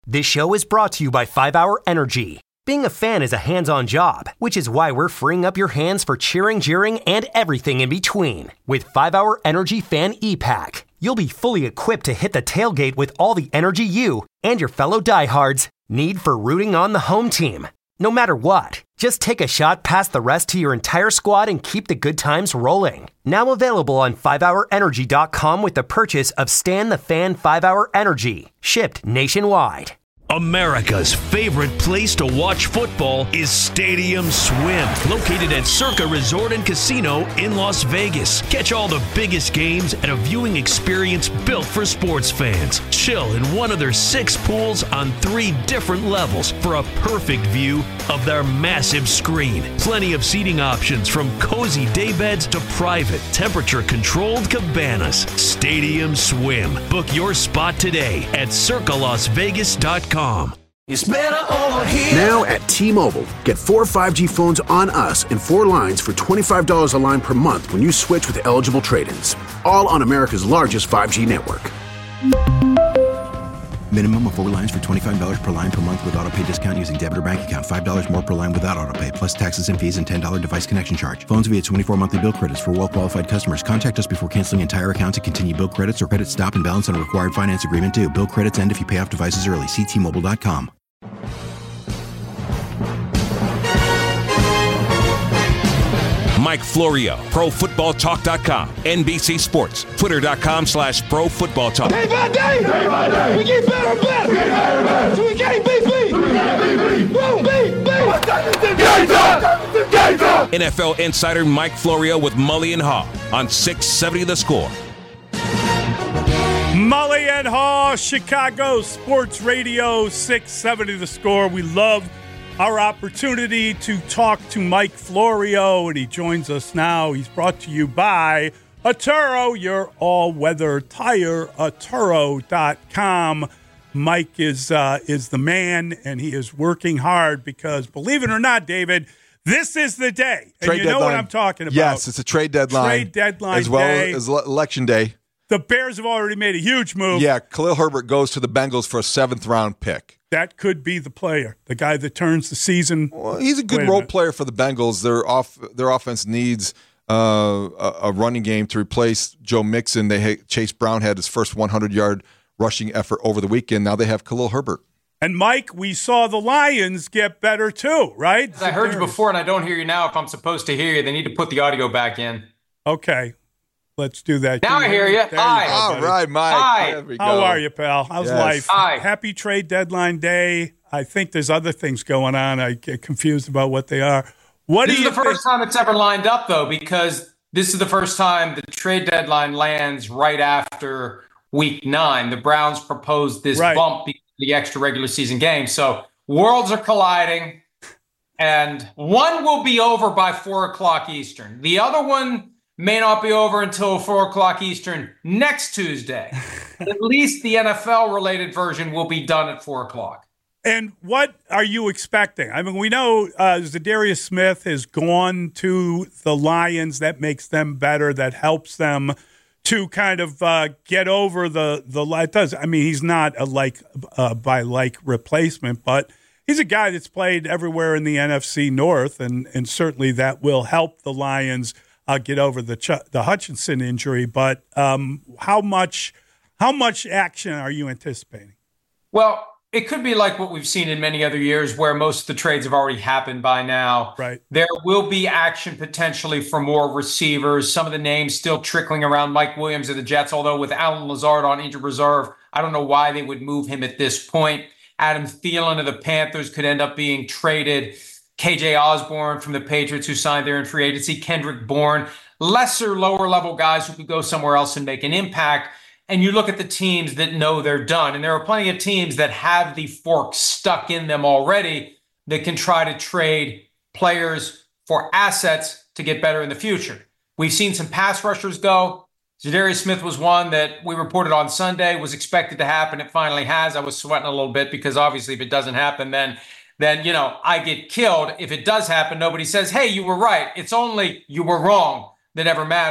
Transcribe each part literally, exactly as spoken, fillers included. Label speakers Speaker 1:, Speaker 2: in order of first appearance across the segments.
Speaker 1: This show is brought to you by five hour Energy. Being a fan is a hands-on job, which is why we're freeing up your hands for cheering, jeering, and everything in between. With five hour Energy Fan E-Pack, you'll be fully equipped to hit the tailgate with all the energy you and your fellow diehards need for rooting on the home team. No matter what, just take a shot past the rest to your entire squad and keep the good times rolling. Now available on five hour energy dot com with the purchase of Stan the Fan five hour Energy, shipped nationwide.
Speaker 2: America's favorite place to watch football is Stadium Swim, located at Circa Resort and Casino in Las Vegas. Catch all the biggest games at a viewing experience built for sports fans. Chill in one of their six pools on three different levels for a perfect view of their massive screen. Plenty of seating options from cozy daybeds to private, temperature-controlled cabanas. Stadium Swim. Book your spot today at circa las vegas dot com.
Speaker 3: It's better over here.
Speaker 4: Now at T-Mobile, get four five G phones on us and four lines for twenty-five dollars a line per month when you switch with eligible trade-ins. All on America's largest five G network.
Speaker 5: Minimum of four lines for twenty-five dollars per line per month with auto pay discount using debit or bank account. five dollars more per line without auto pay, plus taxes and fees and ten dollars device connection charge. Phones via twenty-four monthly bill credits for well-qualified customers. Contact us before canceling entire account to continue bill credits or credit stop and balance on a required finance agreement due. Bill credits end if you pay off devices early. See T Mobile dot com.
Speaker 6: Mike Florio, Pro Football Talk dot com, N B C Sports, Twitter dot com slash Pro Football Talk.
Speaker 3: Day by day, day by day, we get better and better. We get better and better. So we can't beat beat. So we can't beat beat. Won't beat beat.
Speaker 6: N F L insider Mike Florio with Mully and Haw on six seventy The Score.
Speaker 7: Mully and Haw, Chicago Sports Radio, six seventy The Score. We love our opportunity to talk to Mike Florio, and he joins us now. He's brought to you by Atturo, your all-weather tire, Atturo dot com. Mike is uh, is the man, and he is working hard because, believe it or not, David, this is the day. And
Speaker 8: trade
Speaker 7: you know
Speaker 8: deadline.
Speaker 7: what I'm talking about.
Speaker 8: Yes, it's a trade deadline.
Speaker 7: Trade deadline
Speaker 8: as well
Speaker 7: day.
Speaker 8: as election day.
Speaker 7: The Bears have already made a huge move.
Speaker 8: Yeah, Khalil Herbert goes to the Bengals for a seventh-round pick.
Speaker 7: That could be the player, the guy that turns the season.
Speaker 8: Well, he's a good role player for the Bengals. Their off their offense needs uh, a, a running game to replace Joe Mixon. They had, Chase Brown had his first hundred-yard rushing effort over the weekend. Now they have Khalil Herbert.
Speaker 7: And, Mike, we saw the Lions get better too, right?
Speaker 9: I heard you before, and I don't hear you now. If I'm supposed to hear you, they need to put the audio back in.
Speaker 7: Okay. Let's do that.
Speaker 9: Now I hear you.
Speaker 7: There
Speaker 9: Hi.
Speaker 7: you go,
Speaker 8: All
Speaker 7: buddy.
Speaker 8: right, Mike.
Speaker 9: Hi.
Speaker 8: There we go.
Speaker 7: How are you, pal? How's
Speaker 8: Yes.
Speaker 7: life?
Speaker 9: Hi.
Speaker 7: Happy trade deadline day. I think there's other things going on. I get confused about what they are. What
Speaker 9: This
Speaker 7: do
Speaker 9: is
Speaker 7: you
Speaker 9: the first
Speaker 7: think?
Speaker 9: time it's ever lined up, though, because this is the first time the trade deadline lands right after week nine. The Browns proposed this
Speaker 7: Right.
Speaker 9: bump because of the extra regular season game. So worlds are colliding, and one will be over by four o'clock Eastern. The other one may not be over until four o'clock Eastern next Tuesday. At least the N F L-related version will be done at four o'clock.
Speaker 7: And what are you expecting? I mean, we know uh, Zadarius Smith has gone to the Lions. That makes them better. That helps them to kind of uh, get over the the. It does. I mean, he's not a like uh, by like replacement, but he's a guy that's played everywhere in the N F C North, and and certainly that will help the Lions uh, get over the Ch- the Hutchinson injury. But um, how much how much action are you anticipating?
Speaker 9: Well, it could be like what we've seen in many other years where most of the trades have already happened by now.
Speaker 7: Right.
Speaker 9: There will be action potentially for more receivers. Some of the names still trickling around. Mike Williams of the Jets, although with Alan Lazard on injured reserve, I don't know why they would move him at this point. Adam Thielen of the Panthers could end up being traded. K J Osborne from the Patriots, who signed there in free agency. Kendrick Bourne. Lesser, lower-level guys who could go somewhere else and make an impact. And you look at the teams that know they're done, and there are plenty of teams that have the fork stuck in them already that can try to trade players for assets to get better in the future. We've seen some pass rushers go. Zadarius Smith was one that we reported on Sunday, was expected to happen. It finally has. I was sweating a little bit because obviously if it doesn't happen, then, then you know, I get killed. If it does happen, nobody says, hey, you were right. It's only you were wrong that ever matters.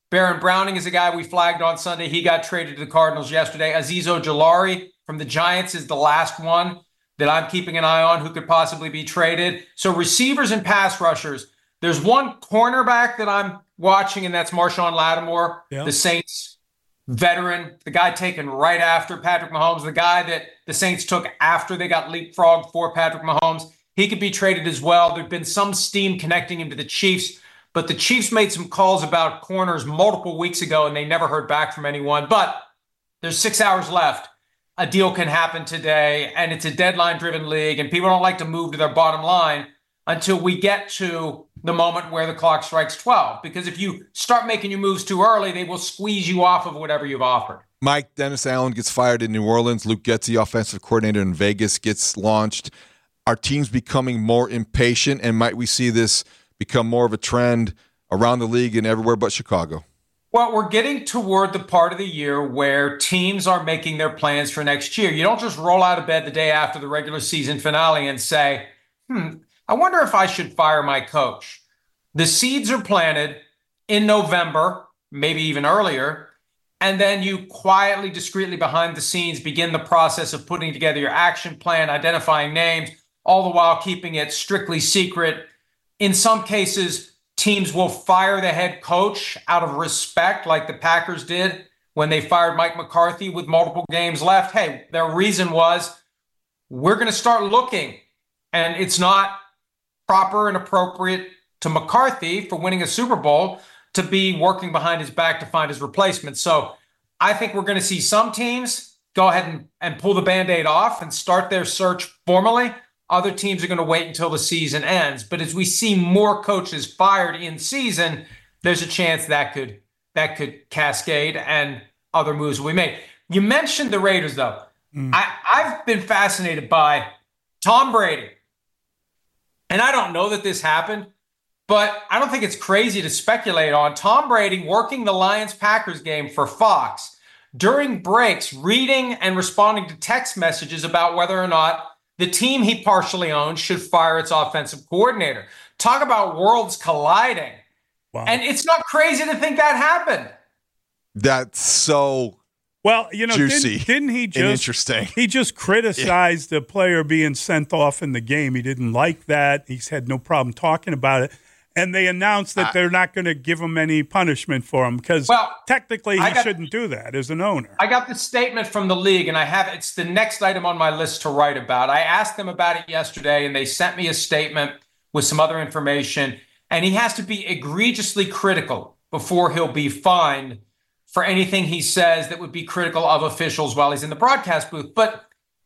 Speaker 9: Baron Browning is a guy we flagged on Sunday. He got traded to the Cardinals yesterday. Azeez Ojulari from the Giants is the last one that I'm keeping an eye on who could possibly be traded. So receivers and pass rushers. There's one cornerback that I'm watching, and that's Marshawn Lattimore, yeah. the Saints veteran, the guy taken right after Patrick Mahomes, the guy that the Saints took after they got leapfrogged for Patrick Mahomes. He could be traded as well. There's been some steam connecting him to the Chiefs, but the Chiefs made some calls about corners multiple weeks ago, and they never heard back from anyone. But there's six hours left. A deal can happen today, and it's a deadline-driven league, and people don't like to move to their bottom line until we get to the moment where the clock strikes twelve. Because if you start making your moves too early, they will squeeze you off of whatever you've offered.
Speaker 8: Mike, Dennis Allen gets fired in New Orleans. Luke Getsy, offensive coordinator in Vegas, gets launched. Are teams becoming more impatient, and might we see this become more of a trend around the league and everywhere but Chicago?
Speaker 9: Well, we're getting toward the part of the year where teams are making their plans for next year. You don't just roll out of bed the day after the regular season finale and say, hmm, I wonder if I should fire my coach. The seeds are planted in November, maybe even earlier, and then you quietly, discreetly behind the scenes begin the process of putting together your action plan, identifying names, all the while keeping it strictly secret. In some cases, teams will fire the head coach out of respect, like the Packers did when they fired Mike McCarthy with multiple games left. Hey, their reason was, we're going to start looking, and it's not proper and appropriate to McCarthy for winning a Super Bowl to be working behind his back to find his replacement. So I think we're going to see some teams go ahead and, and pull the Band-Aid off and start their search formally. Other teams are going to wait until the season ends. But as we see more coaches fired in season, there's a chance that could that could cascade and other moves will be made. You mentioned the Raiders, though. Mm. I, I've been fascinated by Tom Brady. And I don't know that this happened, but I don't think it's crazy to speculate on Tom Brady working the Lions-Packers game for Fox during breaks, reading and responding to text messages about whether or not the team he partially owns should fire its offensive coordinator. Talk about worlds colliding. Wow. And it's not crazy to think that happened.
Speaker 8: That's so
Speaker 7: well, you know,
Speaker 8: juicy
Speaker 7: didn't, didn't he just
Speaker 8: interesting?
Speaker 7: He just criticized yeah. the player being sent off in the game. He didn't like that. He's had no problem talking about it. And they announced that I, they're not going to give him any punishment for him because well, technically he got, shouldn't do that as an owner.
Speaker 9: I got the statement from the league, and I have it's the next item on my list to write about. I asked them about it yesterday, and they sent me a statement with some other information. And he has to be egregiously critical before he'll be fined for anything he says that would be critical of officials while he's in the broadcast booth. But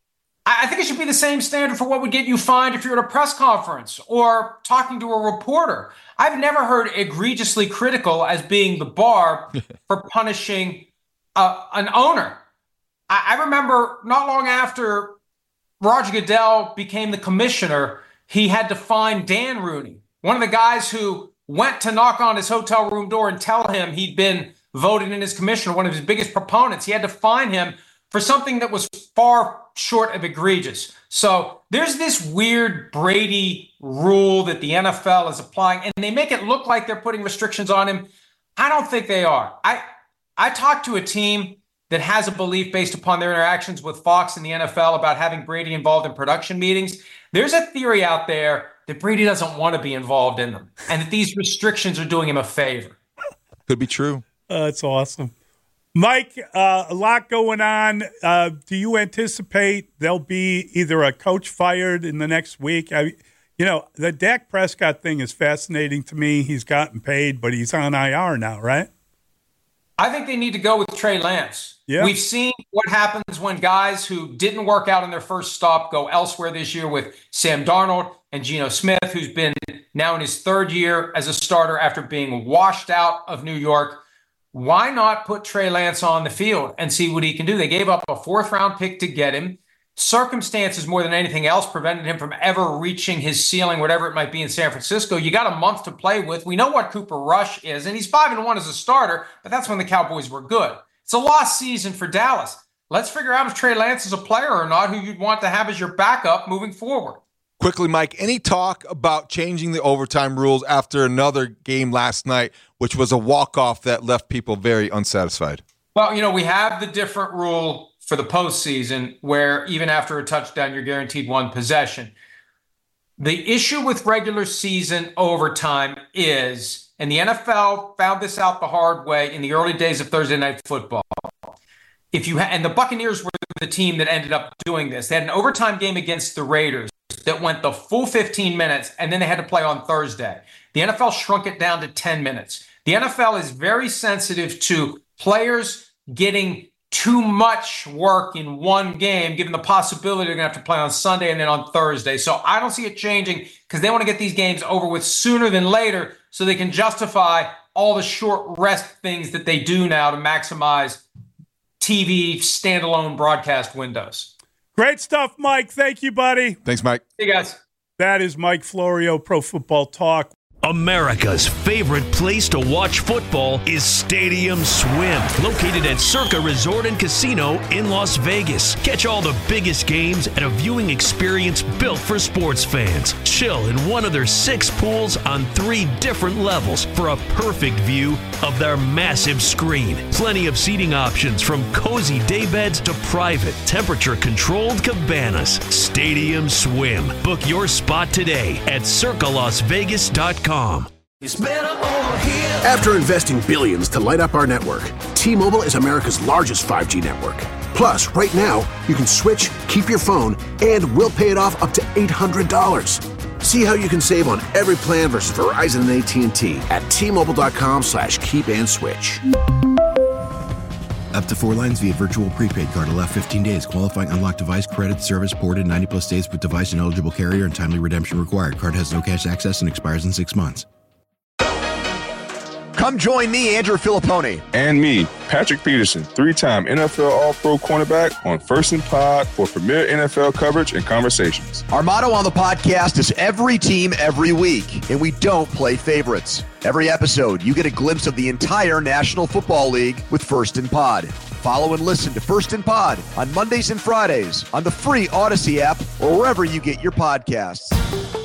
Speaker 9: I think it should be the same standard for what would get you fined if you're at a press conference or talking to a reporter. I've never heard egregiously critical as being the bar for punishing uh, an owner. I, I remember not long after Roger Goodell became the commissioner, he had to fine Dan Rooney, one of the guys who went to knock on his hotel room door and tell him he'd been voted in as commissioner, one of his biggest proponents. He had to fine him for something that was far short of egregious. So there's this weird Brady rule that the N F L is applying, and they make it look like they're putting restrictions on him. I don't think they are. I I talked to a team that has a belief based upon their interactions with Fox and the N F L about having Brady involved in production meetings. There's a theory out there that Brady doesn't want to be involved in them, and that these restrictions are doing him a favor.
Speaker 8: Could be true.
Speaker 7: Uh, that's awesome. Mike, uh, a lot going on. Uh, do you anticipate there'll be either a coach fired in the next week? I, you know, the Dak Prescott thing is fascinating to me. He's gotten paid, but he's on I R now, right?
Speaker 9: I think they need to go with Trey Lance.
Speaker 7: Yeah.
Speaker 9: We've seen what happens when guys who didn't work out in their first stop go elsewhere this year with Sam Darnold and Geno Smith, who's been now in his third year as a starter after being washed out of New York. Why not put Trey Lance on the field and see what he can do? They gave up a fourth-round pick to get him. Circumstances, more than anything else, prevented him from ever reaching his ceiling, whatever it might be in San Francisco. You got a month to play with. We know what Cooper Rush is, and he's five and one as a starter, but that's when the Cowboys were good. It's a lost season for Dallas. Let's figure out if Trey Lance is a player or not who you'd want to have as your backup moving forward.
Speaker 8: Quickly, Mike, any talk about changing the overtime rules after another game last night, which was a walk-off that left people very unsatisfied?
Speaker 9: Well, you know, we have the different rule for the postseason where even after a touchdown, you're guaranteed one possession. The issue with regular season overtime is, and the N F L found this out the hard way in the early days of Thursday Night Football. If you ha- and the Buccaneers were the team that ended up doing this. They had an overtime game against the Raiders that went the full fifteen minutes, and then they had to play on Thursday. The N F L shrunk it down to ten minutes. The N F L is very sensitive to players getting too much work in one game, given the possibility they're going to have to play on Sunday and then on Thursday. So I don't see it changing because they want to get these games over with sooner than later so they can justify all the short rest things that they do now to maximize T V standalone broadcast windows.
Speaker 7: Great stuff, Mike. Thank you, buddy.
Speaker 8: Thanks, Mike.
Speaker 9: Hey, guys.
Speaker 7: That is Mike Florio, Pro Football Talk.
Speaker 2: America's favorite place to watch football is Stadium Swim, located at Circa Resort and Casino in Las Vegas. Catch all the biggest games at a viewing experience built for sports fans. Chill in one of their six pools on three different levels for a perfect view of their massive screen. Plenty of seating options from cozy daybeds to private, temperature-controlled cabanas. Stadium Swim. Book your spot today at circa las vegas dot com.
Speaker 4: After investing billions to light up our network, T-Mobile is America's largest five G network. Plus, right now, you can switch, keep your phone, and we'll pay it off up to eight hundred dollars. See how you can save on every plan versus Verizon and A T and T at T-Mobile.com slash keep and switch.
Speaker 5: Up to four lines via virtual prepaid card. Allow fifteen days. Qualifying unlocked device credit service ported ninety plus days with device and eligible carrier and timely redemption required. Card has no cash access and expires in six months.
Speaker 10: Come join me, Andrew Filippone.
Speaker 11: And me, Patrick Peterson, three-time N F L All-Pro cornerback on First and Pod for premier N F L coverage and conversations.
Speaker 10: Our motto on the podcast is every team, every week, and we don't play favorites. Every episode, you get a glimpse of the entire National Football League with First and Pod. Follow and listen to First and Pod on Mondays and Fridays on the free Odyssey app or wherever you get your podcasts.